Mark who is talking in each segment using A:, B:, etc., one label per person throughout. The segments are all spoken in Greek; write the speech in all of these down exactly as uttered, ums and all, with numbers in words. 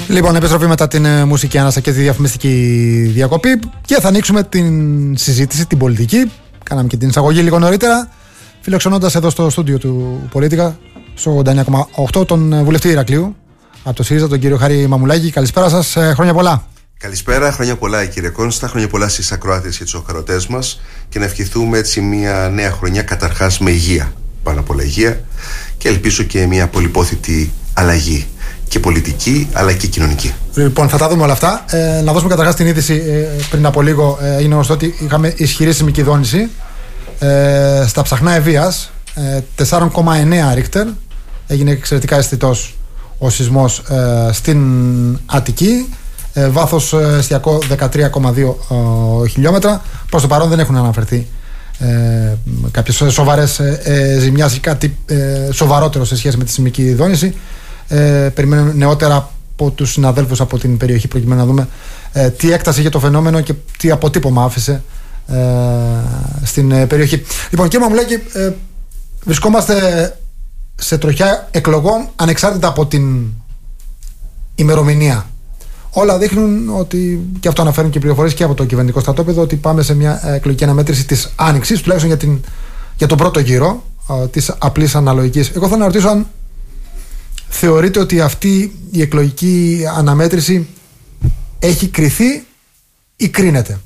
A: Λοιπόν, επιστροφή μετά την μουσική ανάσα και τη διαφημιστική διακοπή και θα ανοίξουμε την συζήτηση, την πολιτική. Κάναμε και την εισαγωγή λίγο νωρίτερα, φιλοξενώντας εδώ στο στούντιο του Πολίτικα, στο ογδόντα εννιά κόμμα οκτώ, τον βουλευτή Ηρακλείου από το ΣΥΡΙΖΑ, τον κύριο Χάρη Μαμουλάκη. Καλησπέρα σας, χρόνια πολλά.
B: Καλησπέρα, χρόνια πολλά κύριε Κόνστα, χρόνια πολλά στις ακροάτες και τους ακροατές μας και να ευχηθούμε έτσι μια νέα χρονιά καταρχάς με υγεία, πάνω απ' όλα υγεία, και ελπίζω και μια πολυπόθητη αλλαγή και πολιτική αλλά και κοινωνική. Λοιπόν, θα τα δούμε όλα αυτά. Ε, να δώσουμε καταρχάς την είδηση. Ε, πριν από λίγο ε, είναι γνωστό ότι είχαμε ισχυρή σεισμική δόνηση ε, στα Ψαχνά Ευβοίας, ε, τέσσερα κόμμα εννέα ρίχτερ. Έγινε εξαιρετικά αισθητός ο σεισμός ε, στην Αττική. Ε, βάθος ε, εστιακό δεκατρία κόμμα δύο ε, χιλιόμετρα. Προς το παρόν δεν έχουν αναφερθεί ε, κάποιες σοβαρές ε, ε, ζημιάς ή κάτι ε, σοβαρότερο σε σχέση με τη σεισμική δόνηση. Ε, περιμένουμε νεότερα από τους συναδέλφους από την περιοχή προκειμένου να δούμε ε, τι έκταση είχε το φαινόμενο και τι αποτύπωμα άφησε ε, στην ε, περιοχή. Λοιπόν, κύριε Μαμουλάκη, ε, βρισκόμαστε σε τροχιά εκλογών ανεξάρτητα από την ημερομηνία. Όλα δείχνουν ότι, και αυτό αναφέρουν και οι πληροφορίες και από το κυβερνητικό στρατόπεδο, ότι πάμε σε μια εκλογική αναμέτρηση της Άνοιξης, τουλάχιστον για, την, για τον πρώτο γύρο ε, της απλής αναλογικής. Εγώ θέλω να ρωτήσω αν θεωρείτε ότι αυτή η εκλογική αναμέτρηση έχει κριθεί ή κρίνεται?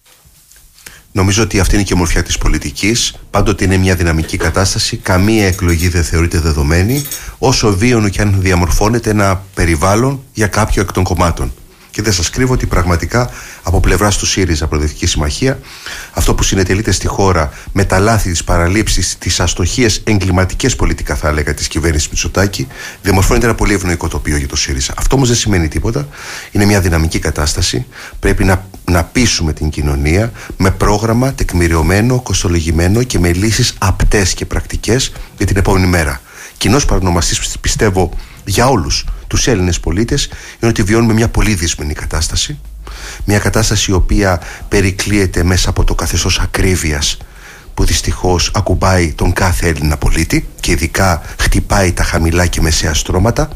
B: Νομίζω ότι αυτή είναι και η ομορφιά της πολιτικής. Πάντοτε είναι μια δυναμική κατάσταση. Καμία εκλογή δεν θεωρείται δεδομένη, όσο βίωνο και αν διαμορφώνεται ένα περιβάλλον για κάποιο εκ των κομμάτων. Και δεν σας κρύβω ότι πραγματικά από πλευράς του ΣΥΡΙΖΑ, Προοδευτική Συμμαχία, αυτό που συνετελείται στη χώρα με τα λάθη, τις παραλήψεις, τις αστοχίες εγκληματικές πολιτικά, θα έλεγα, της κυβέρνησης Μητσοτάκη, διαμορφώνεται ένα πολύ ευνοϊκό τοπίο για το ΣΥΡΙΖΑ. Αυτό όμως δεν σημαίνει τίποτα. Είναι μια δυναμική κατάσταση. Πρέπει να, να πείσουμε την κοινωνία με πρόγραμμα τεκμηριωμένο, κοστολογημένο και με λύσεις απτές και πρακτικές για την επόμενη μέρα. Κοινός παρονομαστής, πιστεύω, για όλους τους Έλληνες πολίτες είναι ότι βιώνουμε μια πολύ δυσμενή κατάσταση. Μια κατάσταση η οποία περικλείεται μέσα από το καθεστώς ακρίβειας που δυστυχώς ακουμπάει τον κάθε Έλληνα πολίτη και ειδικά χτυπάει τα χαμηλά και μεσαία στρώματα.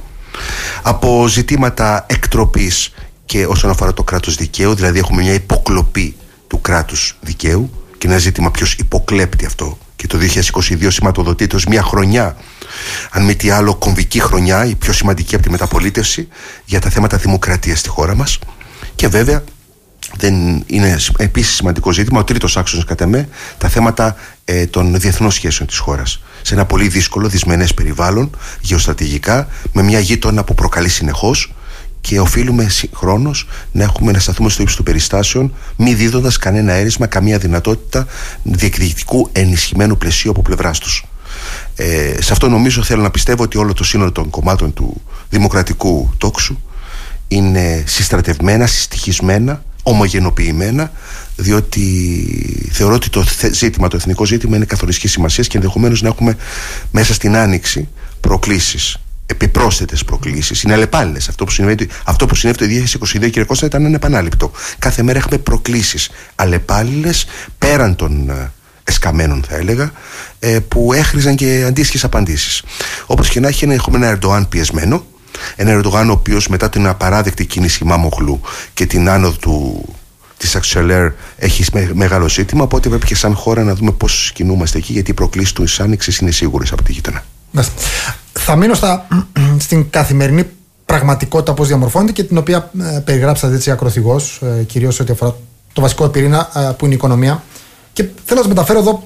B: Από ζητήματα εκτροπής και όσον αφορά το κράτος δικαίου, δηλαδή έχουμε μια υποκλοπή του κράτους δικαίου και ένα ζήτημα ποιος υποκλέπτει αυτό. Και το δύο χιλιάδες είκοσι δύο σηματοδοτείται ως μια χρονιά, αν μη τι άλλο κομβική χρονιά, η πιο σημαντική από τη μεταπολίτευση, για τα θέματα δημοκρατίας στη χώρα μας. Και βέβαια δεν είναι επίσης σημαντικό ζήτημα, ο τρίτος άξονας κατά με, τα θέματα ε, των διεθνών σχέσεων της χώρας. Σε ένα πολύ δύσκολο, δυσμενές περιβάλλον, γεωστρατηγικά, με μια γείτονα που προκαλεί συνεχώς. Και οφείλουμε συγχρόνως να έχουμε να σταθούμε στο ύψος των περιστάσεων, μη δίδοντας κανένα αίρισμα, καμία δυνατότητα διεκδικητικού ενισχυμένου πλαισίου από πλευράς τους. Ε, σε αυτό νομίζω θέλω να πιστεύω ότι όλο το σύνολο των κομμάτων του δημοκρατικού τόξου είναι συστρατευμένα, συστοιχισμένα, ομογενοποιημένα, διότι θεωρώ ότι το ζήτημα, το εθνικό ζήτημα είναι καθοριστικής σημασίας και ενδεχομένως να έχουμε μέσα στην Άνοιξη προκλήσεις, επιπρόσθετες προκλήσεις. Είναι αλλεπάλληλες. Αυτό που συνέβη, αυτό που συνέβη το δύο χιλιάδες είκοσι δύο, κύριε Κώστα, ήταν ανεπανάληπτο. Κάθε μέρα έχουμε προκλήσεις αλλεπάλληλες, πέραν των εσκαμμένων, θα έλεγα, που έχριζαν και αντίστοιχες απαντήσεις. Όπως και να έχει, έχουμε ένα Ερντογάν πιεσμένο. Ένα Ερντογάν ο οποίος μετά την απαράδεκτη κίνηση Μάμογλου και την άνοδο του της Αξελέρ έχει μεγάλο ζήτημα. Οπότε πρέπει και σαν χώρα να δούμε πώς κινούμαστε εκεί, γιατί οι προκλήσεις του Άνοιξης είναι σίγουρες από τη γείτονα.
A: Θα μείνω στα, στην καθημερινή πραγματικότητα πώς διαμορφώνεται και την οποία ε, περιγράψατε έτσι ακροθυγώς, ε, κυρίως ό,τι αφορά το βασικό πυρήνα ε, που είναι η οικονομία. Και θέλω να σας μεταφέρω εδώ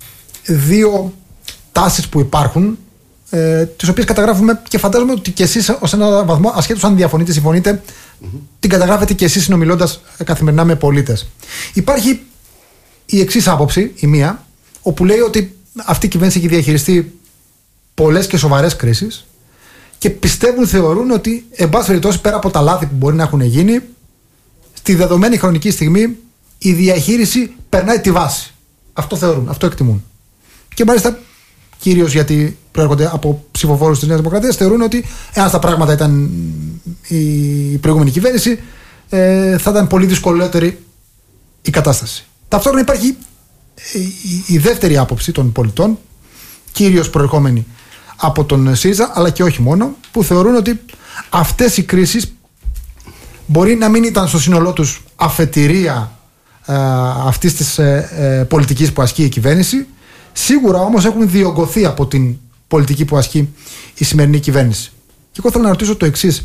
A: δύο τάσεις που υπάρχουν, ε, τις οποίες καταγράφουμε και φαντάζομαι ότι και εσείς ως έναν βαθμό, ασχέτως αν διαφωνείτε, συμφωνείτε, mm-hmm. την καταγράφετε και εσείς συνομιλώντας καθημερινά με πολίτες. Υπάρχει η εξής άποψη, η μία, όπου λέει ότι αυτή η κυβέρνηση έχει διαχειριστεί πολλές και σοβαρές κρίσεις και πιστεύουν, θεωρούν ότι εν πάση περιπτώσει, πέρα από τα λάθη που μπορεί να έχουν γίνει, στη δεδομένη χρονική στιγμή η διαχείριση περνάει τη βάση. Αυτό θεωρούν, αυτό εκτιμούν. Και μάλιστα, κυρίως γιατί προέρχονται από ψηφοφόρους της Νέας Δημοκρατίας, θεωρούν ότι εάν τα πράγματα ήταν η προηγούμενη κυβέρνηση, ε, θα ήταν πολύ δυσκολότερη η κατάσταση. Ταυτόχρονα υπάρχει η δεύτερη άποψη των πολιτών, κυρίως προερχόμενη από τον ΣΥΡΙΖΑ, αλλά και όχι μόνο, που θεωρούν ότι αυτές οι κρίσεις μπορεί να μην ήταν στο σύνολό τους αφετηρία ε, αυτής της ε, ε, πολιτικής που ασκεί η κυβέρνηση. Σίγουρα όμως έχουν διωγγωθεί από την πολιτική που ασκεί η σημερινή κυβέρνηση. Και εγώ θέλω να ρωτήσω το εξής.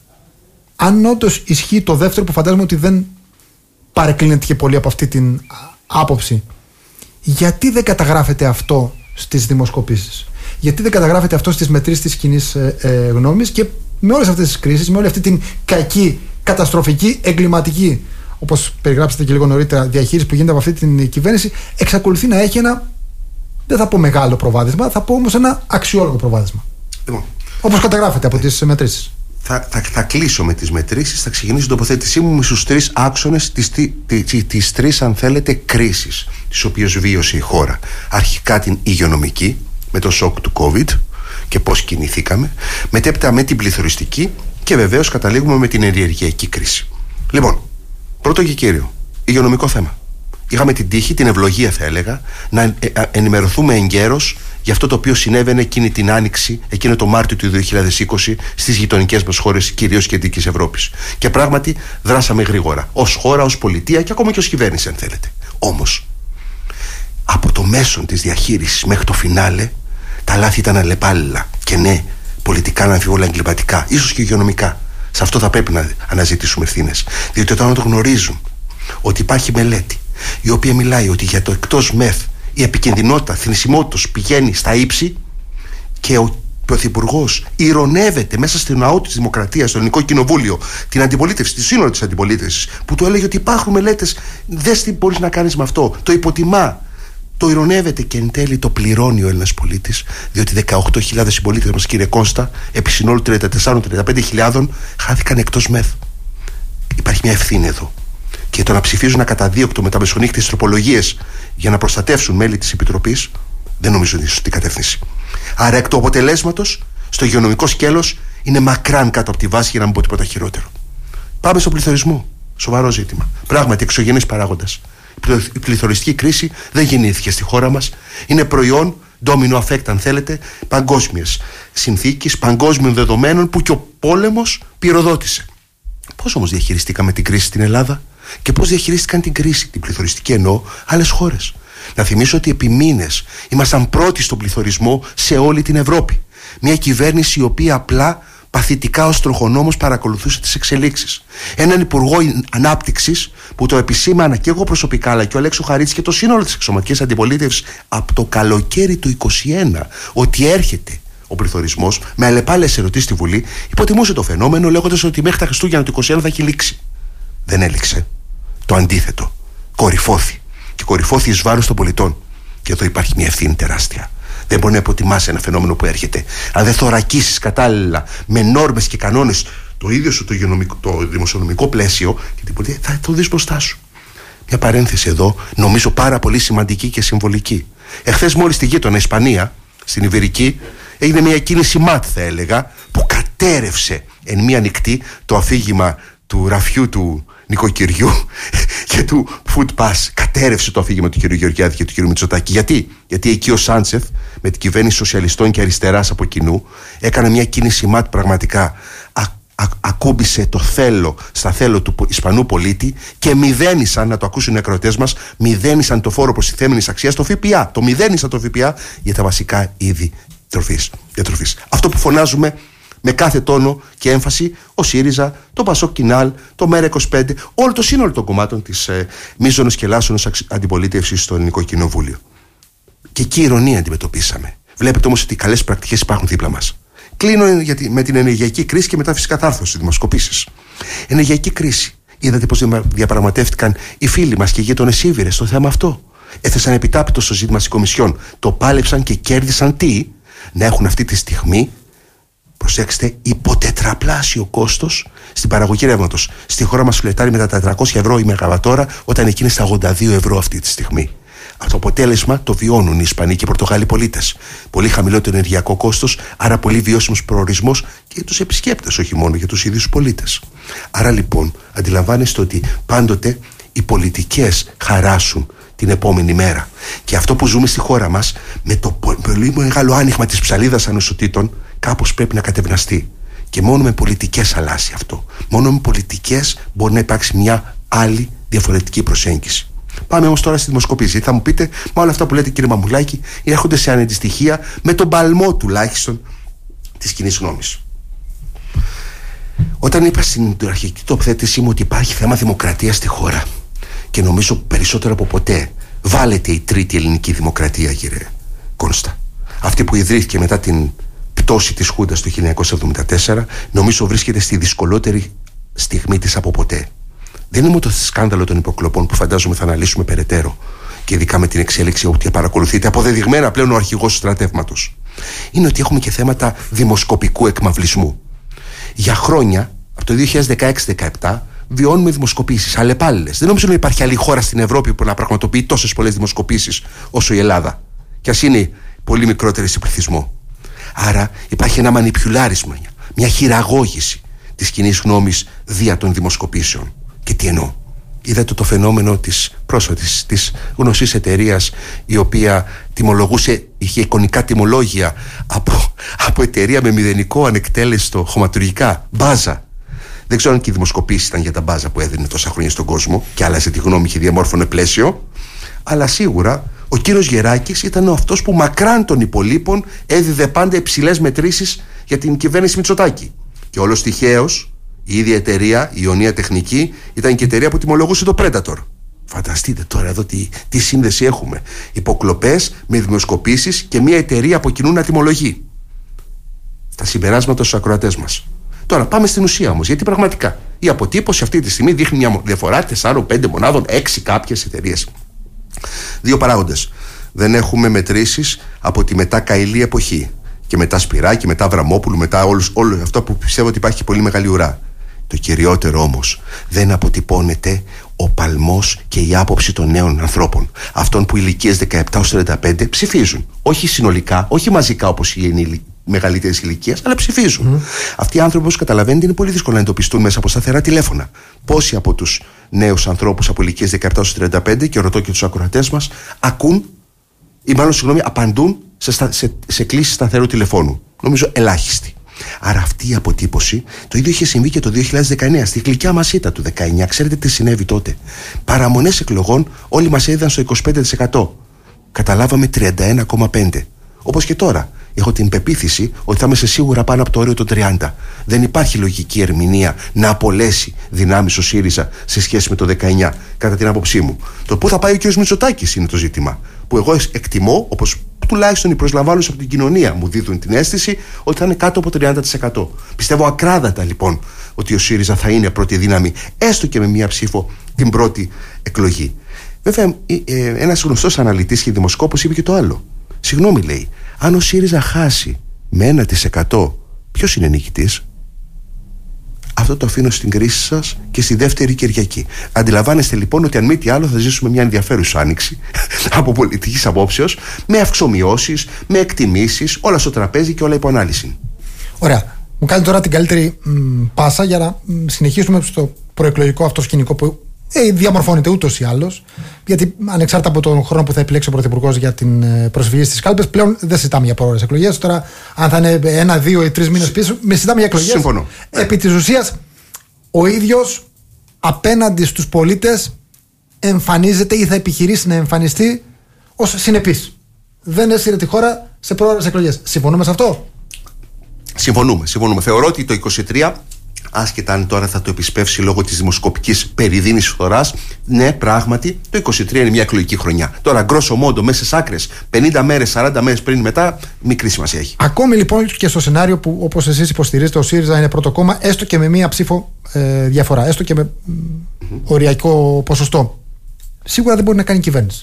A: Αν όντως ισχύει το δεύτερο, που φαντάζομαι ότι δεν παρεκκλίνεται και πολύ από αυτή την άποψη, γιατί δεν καταγράφεται αυτό στις δημοσκοπήσεις? Γιατί δεν καταγράφεται αυτό στις μετρήσεις της κοινής ε, ε, γνώμης, και με όλες αυτές τις κρίσεις, με όλη αυτή την κακή, καταστροφική, εγκληματική, όπως περιγράψατε και λίγο νωρίτερα, διαχείριση που γίνεται από αυτή την κυβέρνηση, εξακολουθεί να έχει ένα, δεν θα πω μεγάλο προβάδισμα, θα πω όμως ένα αξιόλογο προβάδισμα. Λοιπόν, όπως καταγράφεται από τις μετρήσεις.
B: Θα, θα, θα κλείσω με τις μετρήσεις, θα ξεκινήσω την τοποθέτησή μου με στους τρεις άξονες, τις, τις, τις τρεις, αν θέλετε, κρίσεις τις οποίες βίωσε η χώρα. Αρχικά την υγειονομική, με το σοκ του COVID και πώς κινηθήκαμε, μετέπειτα με την πληθωριστική και βεβαίως καταλήγουμε με την ενεργειακή κρίση. Λοιπόν, πρώτο και κύριο, υγειονομικό θέμα. Είχαμε την τύχη, την ευλογία θα έλεγα, να ενημερωθούμε εγκαίρως για αυτό το οποίο συνέβαινε εκείνη την άνοιξη, εκείνο το Μάρτιο του δύο χιλιάδες είκοσι, στις γειτονικές μας χώρες, κυρίως Κεντρικής Ευρώπης. Και πράγματι δράσαμε γρήγορα, ως χώρα, ως πολιτεία και ακόμα και ως κυβέρνηση, αν θέλετε. Όμως, από το μέσον της διαχείρισης μέχρι το φινάλε, τα λάθη ήταν αλλεπάλληλα. Και ναι, πολιτικά, αναμφίβολα, εγκληματικά, ίσως και υγειονομικά. Σε αυτό θα πρέπει να αναζητήσουμε ευθύνες. Διότι όταν το γνωρίζουν ότι υπάρχει μελέτη η οποία μιλάει ότι για το εκτός ΜΕΘ η επικινδυνότητα θνησιμότητας πηγαίνει στα ύψη, και ο Πρωθυπουργός ηρωνεύεται μέσα στο ναό της Δημοκρατίας, στο Ελληνικό Κοινοβούλιο, την αντιπολίτευση, τη σύνολο της αντιπολίτευσης, που του έλεγε ότι υπάρχουν μελέτες, δες τι μπορείς να κάνεις με αυτό. Το υποτιμά, το ηρωνεύεται, και εν τέλει το πληρώνει ο Έλληνας πολίτης, διότι δεκαοκτώ χιλιάδες συμπολίτες μας, κύριε Κώστα, επί συνόλου τριάντα τέσσερα με τριάντα πέντε χιλιάδων, χάθηκαν εκτός ΜΕΘ. Υπάρχει μια ευθύνη εδώ. Και το να ψηφίζουν ακαταδίωκτο με τα μεσονύχτιες τροπολογίες για να προστατεύσουν μέλη της Επιτροπής, δεν νομίζω ότι είναι σωστή κατεύθυνση. Άρα, εκ του αποτελέσματος, στο υγειονομικό σκέλος είναι μακράν κάτω από τη βάση, για να μην πω τίποτα χειρότερο. Πάμε στον πληθωρισμό. Σοβαρό ζήτημα. Πράγματι, εξωγενής παράγοντας. Η πληθωριστική κρίση δεν γεννήθηκε στη χώρα μας. Είναι προϊόν domino effect, αν θέλετε, παγκόσμιες συνθήκες, παγκόσμιων δεδομένων, που και ο πόλεμος πυροδότησε. Πώς όμως διαχειριστήκαμε την κρίση στην Ελλάδα? Και πώς διαχειρίστηκαν την κρίση, την πληθωριστική εννοώ, άλλες χώρες? Να θυμίσω ότι επί μήνες ήμασταν πρώτοι στον πληθωρισμό σε όλη την Ευρώπη. Μια κυβέρνηση η οποία απλά παθητικά ως τροχονόμος παρακολουθούσε τις εξελίξεις. Έναν υπουργό ανάπτυξης που το επισήμανα και εγώ προσωπικά, αλλά και ο Αλέξο Χαρίτης και το σύνολο της εξωματικής αντιπολίτευσης από το καλοκαίρι του είκοσι ένα, ότι έρχεται ο πληθωρισμός, με αλλεπάλληλες ερωτήσεις στη Βουλή, υποτιμούσε το φαινόμενο, λέγοντας ότι μέχρι τα Χριστούγεννα του είκοσι ένα θα έχει λήξει. Δεν έληξε. Το αντίθετο. Κορυφώθη. Και κορυφώθη εις βάρος των πολιτών. Και εδώ υπάρχει μια ευθύνη τεράστια. Δεν μπορεί να υποτιμάσει ένα φαινόμενο που έρχεται. Αν δεν θωρακίσεις κατάλληλα με νόρμες και κανόνες το ίδιο σου το, το δημοσιονομικό πλαίσιο, και την πολιτεία, θα το δεις μπροστά σου. Μια παρένθεση εδώ, νομίζω πάρα πολύ σημαντική και συμβολική. Εχθές, μόλις στη γείτονα Ισπανία, στην Ιβηρική, έγινε μια κίνηση ΜΑΤ, θα έλεγα, που κατέρευσε εν μία νυχτή το αφήγημα του ραφιού του νοικοκυριού και του Food Pass. Κατέρευσε το αφήγημα του κ. Γεωργιάδη και του κ. Μητσοτάκη. Γιατί? Γιατί εκεί ο Σάντσεφ, με την κυβέρνηση σοσιαλιστών και αριστεράς από κοινού, έκανε μια κίνηση ΜΑΤ, πραγματικά α, α, ακούμπησε το θέλω στα θέλω του Ισπανού πολίτη, και μηδένισαν, να το ακούσουν οι ακροατές μας, μηδένισαν το φόρο προστιθέμενης αξίας, το ΦΠΑ. Το μηδένισαν το ΦΠΑ για τα βασικά είδη τροφής, διατροφής. Αυτό που φωνάζουμε με κάθε τόνο και έμφαση ο ΣΥΡΙΖΑ, το ΠΑΣΟΚ Κινάλ, το ΜΕΡΑ είκοσι πέντε, όλο το σύνολο των κομμάτων της ε, μείζωνος και ελάσσονος αντιπολίτευσης στο Ελληνικό Κοινοβούλιο. Και εκεί ηρωνία αντιμετωπίσαμε. Βλέπετε όμως ότι οι καλές πρακτικές υπάρχουν δίπλα μας. Κλείνω γιατί, με την ενεργειακή κρίση, και μετά φυσικά θα έρθω στις δημοσκοπήσεις. Ενεργειακή κρίση. Είδατε πώς διαπραγματεύτηκαν οι φίλοι μας και οι γείτονες Ήβηρες στο θέμα αυτό? Έθεσαν επιτάπητο στο ζήτημα της Κομισιόν. Το πάλεψαν και κέρδισαν τι? Να έχουν αυτή τη στιγμή, προσέξτε, υποτετραπλάσιο κόστος στην παραγωγή ρεύματος. Στη χώρα μας φλετάρει με τα τετρακόσια ευρώ η μεγαβατόρα, όταν εκείνη στα ογδόντα δύο ευρώ αυτή τη στιγμή. Αυτό το αποτέλεσμα το βιώνουν οι Ισπανοί και οι Πορτογάλοι πολίτες. Πολύ χαμηλότερο ενεργειακό κόστος, άρα πολύ βιώσιμος προορισμός και για τους επισκέπτες, όχι μόνο για τους ίδιους πολίτες. Άρα λοιπόν, αντιλαμβάνεστε ότι πάντοτε οι πολιτικές χαράσουν την επόμενη μέρα. Και αυτό που ζούμε στη χώρα μας, με το πολύ μεγάλο άνοιγμα της ψαλίδας ανισοτήτων, κάπως πρέπει να κατευναστεί. Και μόνο με πολιτικές αλλάζει αυτό. Μόνο με πολιτικές μπορεί να υπάρξει μια άλλη διαφορετική προσέγγιση. Πάμε όμως τώρα στη δημοσκοπήση. Θα μου πείτε, μα όλα αυτά που λέτε κύριε Μαμουλάκη έρχονται σε αναντιστοιχεία με τον παλμό τουλάχιστον της κοινής γνώμης. Όταν είπα στην αρχική τοποθέτησή μου ότι υπάρχει θέμα δημοκρατίας στη χώρα, και νομίζω περισσότερο από ποτέ βάλετε η τρίτη ελληνική δημοκρατία, κύριε Κόνστα, αυτή που ιδρύθηκε μετά την πτώση της Χούντας το χίλια εννιακόσια εβδομήντα τέσσερα, νομίζω βρίσκεται στη δυσκολότερη στιγμή της από ποτέ. Δεν είναι μόνο το σκάνδαλο των υποκλοπών που φαντάζομαι θα αναλύσουμε περαιτέρω, και ειδικά με την εξέλιξη που παρακολουθείτε αποδεδειγμένα πλέον ο αρχηγός του στρατεύματος. Είναι ότι έχουμε και θέματα δημοσκοπικού εκμαυλισμού. Για χρόνια, από το δύο χιλιάδες δεκαέξι δεκαεπτά, βιώνουμε δημοσκοπήσεις αλλεπάλληλες. Δεν νομίζω να υπάρχει άλλη χώρα στην Ευρώπη που να πραγματοποιεί τόσες πολλές δημοσκοπήσεις όσο η Ελλάδα. Κι ας είναι πολύ μικρότερη σε πληθυσμό. Άρα υπάρχει ένα μανιπιουλάρισμα, μια χειραγώγηση της κοινής γνώμης δια των δημοσκοπήσεων. Και τι εννοώ? Είδατε το φαινόμενο της πρόσφατης, της γνωστής εταιρείας, η οποία τιμολογούσε, είχε εικονικά τιμολόγια από, από εταιρεία με μηδενικό ανεκτέλεστο χωματουργικά, μπάζα. Δεν ξέρω αν και οι δημοσκοπήσεις ήταν για τα μπάζα που έδινε τόσα χρόνια στον κόσμο και άλλαζε τη γνώμη και διαμόρφωνε πλαίσιο. Αλλά σίγουρα ο κύριος Γεράκης ήταν αυτός που μακράν των υπολείπων έδιδε πάντα υψηλές μετρήσεις για την κυβέρνηση Μητσοτάκη. Και όλος τυχαίως η ίδια εταιρεία, η Ιωνία Τεχνική, ήταν και η εταιρεία που τιμολογούσε το Predator. Φανταστείτε τώρα εδώ τι, τι σύνδεση έχουμε. Υποκλοπές με δημοσκοπήσεις και μια εταιρεία από κοινού να τιμολογεί. Τα συμπεράσματα στους ακροατές μας. Τώρα πάμε στην ουσία όμως, γιατί πραγματικά η αποτύπωση αυτή τη στιγμή δείχνει μια διαφορά τεσσάρων πέντε μονάδων, έξι κάποιες εταιρείες. Δύο παράγοντες. Δεν έχουμε μετρήσεις από τη μετά Καηλή εποχή. Και μετά Σπυράκη, μετά Βραμόπουλου, μετά όλους, όλο αυτό που πιστεύω ότι υπάρχει πολύ μεγάλη ουρά. Το κυριότερο όμως, δεν αποτυπώνεται ο παλμός και η άποψη των νέων ανθρώπων. Αυτών που ηλικίες δεκαεπτά έως τριάντα πέντε ψηφίζουν. Όχι συνολικά, όχι μαζικά όπως οι μεγαλύτερες ηλικίες, αλλά ψηφίζουν. Mm. Αυτοί οι άνθρωποι, όπως καταλαβαίνετε, είναι πολύ δύσκολο να εντοπιστούν μέσα από σταθερά τηλέφωνα. Πόσοι από τους νέους ανθρώπους από ηλικίες δεκαεπτά έως τριάντα πέντε, και ρωτώ και τους ακροατές μας, ακούν ή μάλλον συγγνώμη, απαντούν σε, στα, σε, σε κλήσεις σταθερού τηλεφώνου? Νομίζω ελάχιστοι. Άρα αυτή η αποτύπωση, το ίδιο είχε συμβεί και το δύο χιλιάδες δεκαεννέα, στη γλυκιά μας ήττα του δεκαεννέα. Ξέρετε τι συνέβη τότε? Παραμονές εκλογών, όλοι μας έδιδαν στο είκοσι πέντε τοις εκατό. Καταλάβαμε τριάντα ένα κόμμα πέντε τοις εκατό. Όπως και τώρα. Έχω την πεποίθηση ότι θα είμαστε σίγουρα πάνω από το όριο των τριάντα. Δεν υπάρχει λογική ερμηνεία να απολέσει δυνάμεις ο ΣΥΡΙΖΑ σε σχέση με το δεκαεννέα, κατά την άποψή μου. Το πού θα πάει ο κ. Μητσοτάκης είναι το ζήτημα. Που εγώ εκτιμώ, όπως τουλάχιστον οι προσλαμβάνοντες από την κοινωνία μου δίδουν την αίσθηση, ότι θα είναι κάτω από τριάντα τοις εκατό. Πιστεύω ακράδαντα λοιπόν ότι ο ΣΥΡΙΖΑ θα είναι πρώτη δύναμη, έστω και με μία ψήφο την πρώτη εκλογή. Βέβαια, ένας γνωστός αναλυτής και δημοσκόπος είπε και το άλλο. Συγγνώμη, λέει, αν ο ΣΥΡΙΖΑ χάσει με ένα τοις εκατό, ποιος είναι νικητής? Αυτό το αφήνω στην κρίση σας και στη δεύτερη Κυριακή. Αντιλαμβάνεστε λοιπόν ότι αν μη τι άλλο θα ζήσουμε μια ενδιαφέρουσα άνοιξη από πολιτικής απόψεως, με αυξομοιώσεις, με εκτιμήσεις, όλα στο τραπέζι και όλα υπό ανάλυση.
A: Ωραία. Μου κάνει τώρα την καλύτερη μ, πάσα για να μ, συνεχίσουμε στο προεκλογικό αυτό σκηνικό που ε, διαμορφώνεται ούτως ή άλλως. Γιατί ανεξάρτητα από τον χρόνο που θα επιλέξει ο Πρωθυπουργός για την προσφυγή στις κάλπες, πλέον δεν συζητάμε για πρόορες εκλογές. Τώρα, αν θα είναι ένα, δύο ή τρεις μήνες πίσω, με συζητάμε για εκλογές.
B: Συμφωνώ.
A: Επί της ουσίας, ο ίδιος απέναντι στους πολίτες εμφανίζεται ή θα επιχειρήσει να εμφανιστεί ως συνεπής. Δεν έσυρε τη χώρα σε πρόορες εκλογές. Συμφωνούμε σε αυτό?
B: Συμφωνούμε, συμφωνούμε. Θεωρώ ότι το είκοσι τρία, άσχετα αν τώρα θα το επισπεύσει λόγω της δημοσκοπικής περιδίνης φθοράς, ναι, πράγματι το είκοσι τρία είναι μια εκλογική χρονιά. Τώρα, γκρόσο μόντο, μέσα στις άκρες, πενήντα μέρες, σαράντα μέρες πριν μετά, μικρή σημασία έχει.
A: Ακόμη λοιπόν και στο σενάριο που, όπως εσείς υποστηρίζετε, ο ΣΥΡΙΖΑ είναι πρώτο κόμμα, έστω και με μία ψήφο ε, διαφορά, έστω και με mm-hmm. οριακό ποσοστό, σίγουρα δεν μπορεί να κάνει κυβέρνηση.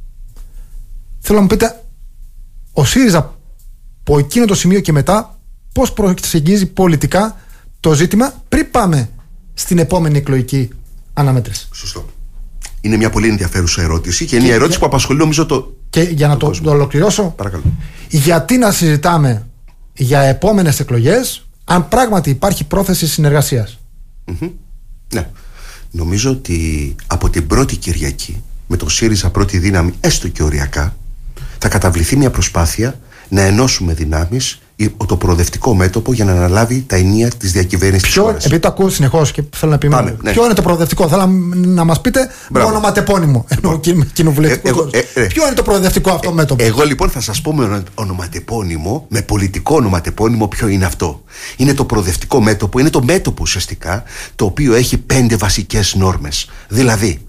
A: Θέλω να μου πείτε, ο ΣΥΡΙΖΑ από εκείνο το σημείο και μετά, πώς προσεγγίζει πολιτικά το ζήτημα πριν πάμε στην επόμενη εκλογική αναμέτρηση?
B: Σωστό. Είναι μια πολύ ενδιαφέρουσα ερώτηση και είναι μια ερώτηση για... που απασχολεί νομίζω το.
A: Και για να το, το, το ολοκληρώσω,
B: παρακαλώ.
A: Γιατί να συζητάμε για επόμενες εκλογές αν πράγματι υπάρχει πρόθεση συνεργασίας?
B: Mm-hmm. Ναι. Νομίζω ότι από την πρώτη Κυριακή, με το ΣΥΡΙΖΑ πρώτη δύναμη, έστω και οριακά, θα καταβληθεί μια προσπάθεια να ενώσουμε δυνάμεις το προοδευτικό μέτωπο για να αναλάβει τα ενία της διακυβέρνησης της χώρας.
A: Επειδή το ακούω συνεχώς και θέλω να επιμείνω. Ναι. Ποιο είναι το προοδευτικό, θέλω να μας πείτε με ονοματεπώνυμο. Λοιπόν, κοινοβουλευτικό. Ε, ε, ε, ποιο είναι το προοδευτικό αυτό ε, μέτωπο.
B: Εγώ λοιπόν θα σας πω με ονοματεπώνυμο, με πολιτικό ονοματεπώνυμο, ποιο είναι αυτό. Είναι το προοδευτικό μέτωπο, είναι το μέτωπο ουσιαστικά το οποίο έχει πέντε βασικές νόρμες. Δηλαδή,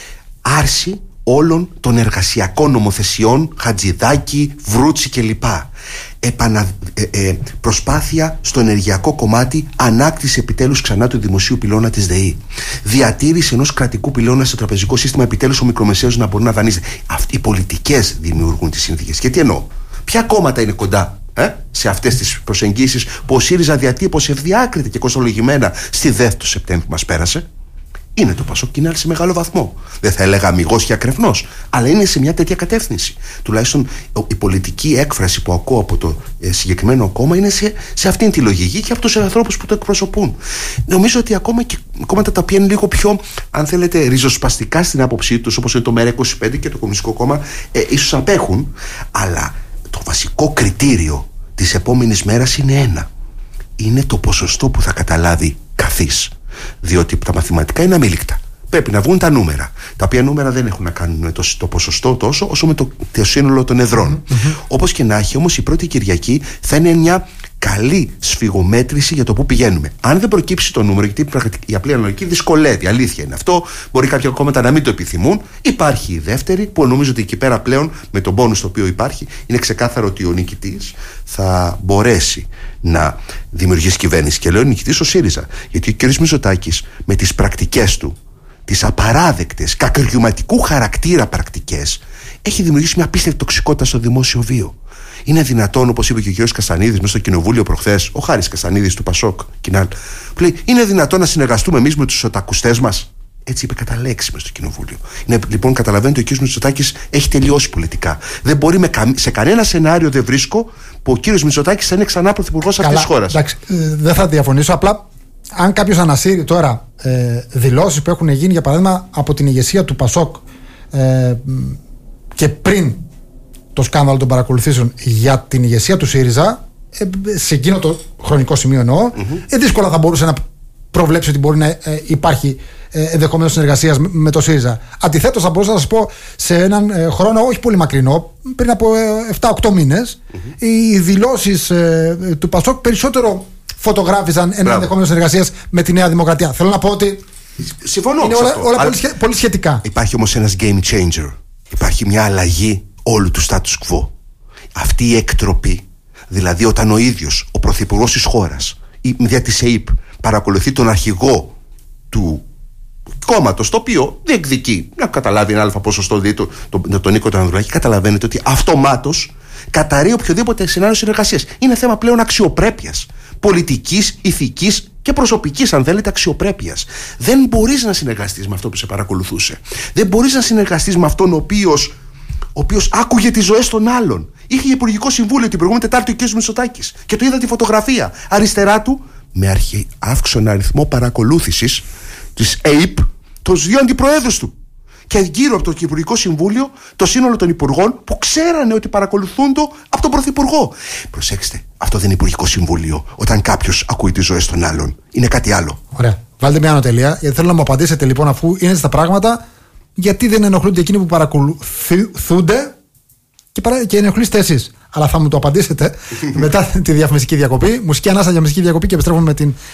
B: άρση όλων των εργασιακών νομοθεσιών, Χατζηδάκη, Βρούτσι κλπ. Επανα, ε, ε, προσπάθεια στο ενεργειακό κομμάτι, ανάκτηση επιτέλους ξανά του δημοσίου πυλώνα της ΔΕΗ. Διατήρηση ενός κρατικού πυλώνα στο τραπεζικό σύστημα, επιτέλους ο μικρομεσαίος να μπορεί να δανείζεται. Αυτοί οι πολιτικές δημιουργούν τις συνθήκες. Και τι εννοώ, ποια κόμματα είναι κοντά ε, σε αυτές τις προσεγγίσεις που ο ΣΥΡΙΖΑ διατύπωσε ευδιάκριτα και κοστολογημένα στη ΔΕΘ του Σεπτέμβρη που μας πέρασε? Είναι το Πασόκ, είναι σε μεγάλο βαθμό. Δεν θα έλεγα αμιγώς και ακρεφνώς, αλλά είναι σε μια τέτοια κατεύθυνση. Τουλάχιστον η πολιτική έκφραση που ακούω από το ε, συγκεκριμένο κόμμα είναι σε, σε αυτήν τη λογική και από τους ανθρώπους που το εκπροσωπούν. Νομίζω ότι ακόμα και κόμματα τα οποία είναι λίγο πιο, αν θέλετε, ριζοσπαστικά στην άποψή τους, όπως είναι το ΜΕΡΑ είκοσι πέντε και το Κομμουνιστικό Κόμμα, ε, ίσως απέχουν, αλλά το βασικό κριτήριο της επόμενης μέρας είναι ένα. Είναι το ποσοστό που θα καταλάβει καθής. Διότι τα μαθηματικά είναι αμήλικτα. Πρέπει να βγουν τα νούμερα. Τα οποία νούμερα δεν έχουν να κάνουν με το, το ποσοστό τόσο όσο με το, το σύνολο των εδρών. Mm-hmm. Όπως και να έχει, όμως η πρώτη Κυριακή θα είναι μια καλή σφιγομέτρηση για το πού πηγαίνουμε. Αν δεν προκύψει το νούμερο, γιατί η απλή αναλογική δυσκολεύει, αλήθεια είναι αυτό, μπορεί κάποια κόμματα να μην το επιθυμούν. Υπάρχει η δεύτερη, που νομίζω ότι εκεί πέρα πλέον με τον πόνους το οποίο υπάρχει, είναι ξεκάθαρο ότι ο νικητής θα μπορέσει να δημιουργήσει κυβέρνηση. Και λέω νικητής ο ΣΥΡΙΖΑ, γιατί ο κ. Μητσοτάκης με τις πρακτικές του, τις απαράδεκτες, κακουργηματικού χαρακτήρα πρακτικές, έχει δημιουργήσει μια απίστευτη τοξικότητα στο δημόσιο βίο. Είναι δυνατόν, όπως είπε και ο κ. Κασανίδης μέσα στο κοινοβούλιο προχθές, ο Χάρης Κασανίδης του Πασόκ, κοινάλ, που λέει: είναι δυνατόν να συνεργαστούμε εμείς με τους οτακουστές μας? Έτσι είπε κατά λέξη μέσα στο κοινοβούλιο. Είναι, λοιπόν, καταλαβαίνετε, ο κ. Μητσοτάκης έχει τελειώσει πολιτικά. Δεν μπορεί με κα... σε κανένα σενάριο δεν βρίσκω που ο κ. Μητσοτάκης θα είναι ξανά πρωθυπουργός αυτής της χώρας.
A: Εντάξει, ε, δεν θα διαφωνήσω. Απλά, αν κάποιος ανασύρει τώρα ε, δηλώσεις που έχουν γίνει, για παράδειγμα, από την ηγεσία του Πασόκ ε, και πριν το σκάνδαλο των παρακολουθήσεων για την ηγεσία του ΣΥΡΙΖΑ, ε, σε εκείνο το χρονικό σημείο εννοώ, mm-hmm. ε, δύσκολα θα μπορούσε να προβλέψει ότι μπορεί να ε, υπάρχει ε, ενδεχομένως συνεργασίας με, με το ΣΥΡΙΖΑ. Αντιθέτως, θα μπορούσα να σας πω σε έναν ε, χρόνο όχι πολύ μακρινό, πριν από ε, επτά οκτώ μήνες, mm-hmm. οι δηλώσεις ε, του Πασόκ περισσότερο φωτογράφησαν ένα ενδεχόμενο συνεργασίας με τη Νέα Δημοκρατία. Θέλω να πω ότι
B: συμφωνώ
A: είναι όλα, όλα πολύ, σχε, πολύ σχετικά.
B: Υπάρχει όμως ένας game changer. Υπάρχει μια αλλαγή όλου του status quo. Αυτή η εκτροπή, δηλαδή όταν ο ίδιος ο πρωθυπουργός της χώρας ή δια της ΕΥΠ παρακολουθεί τον αρχηγό του κόμματος, το οποίο διεκδικεί να καταλάβει ένα αλφα ποσοστό, δηλαδή το, το, το, τον Νίκο τον Ανδρουλάκη, καταλαβαίνετε ότι αυτομάτως καταρρεί οποιοδήποτε σενάριο συνεργασίας. Είναι θέμα πλέον αξιοπρέπειας, πολιτικής, ηθικής και προσωπικής, αν θέλετε, αξιοπρέπειας. Δεν μπορείς να συνεργαστείς με αυτό που σε παρακολουθούσε. Δεν μπορείς να συνεργαστείς με αυτόν ο οποίος ο οποίος άκουγε τις ζωές των άλλων. Είχε υπουργικό συμβούλιο την προηγούμενη Τετάρτη ο κ. Μητσοτάκης και το είδα τη φωτογραφία. Αριστερά του, με αρχή αύξονο αριθμό παρακολούθησης της ΕΥΠ, τους δύο αντιπροέδρους του. Και γύρω από το Υπουργικό Συμβούλιο, το σύνολο των υπουργών που ξέρανε ότι παρακολουθούν το από τον Πρωθυπουργό. Προσέξτε, αυτό δεν είναι Υπουργικό Συμβούλιο όταν κάποιος ακούει τις ζωές των άλλων. Είναι κάτι άλλο.
A: Ωραία. Βάλτε μια ανωτελεία, γιατί θέλω να μου απαντήσετε λοιπόν, αφού είναι στα πράγματα, γιατί δεν ενοχλούνται εκείνοι που παρακολουθούνται και, παρα... και ενοχλείστε εσείς. Αλλά θα μου το απαντήσετε μετά τη διαφημιστική διακοπή. Μουσική ανάσα για μουσική διακοπή και επιστρέφουμε με την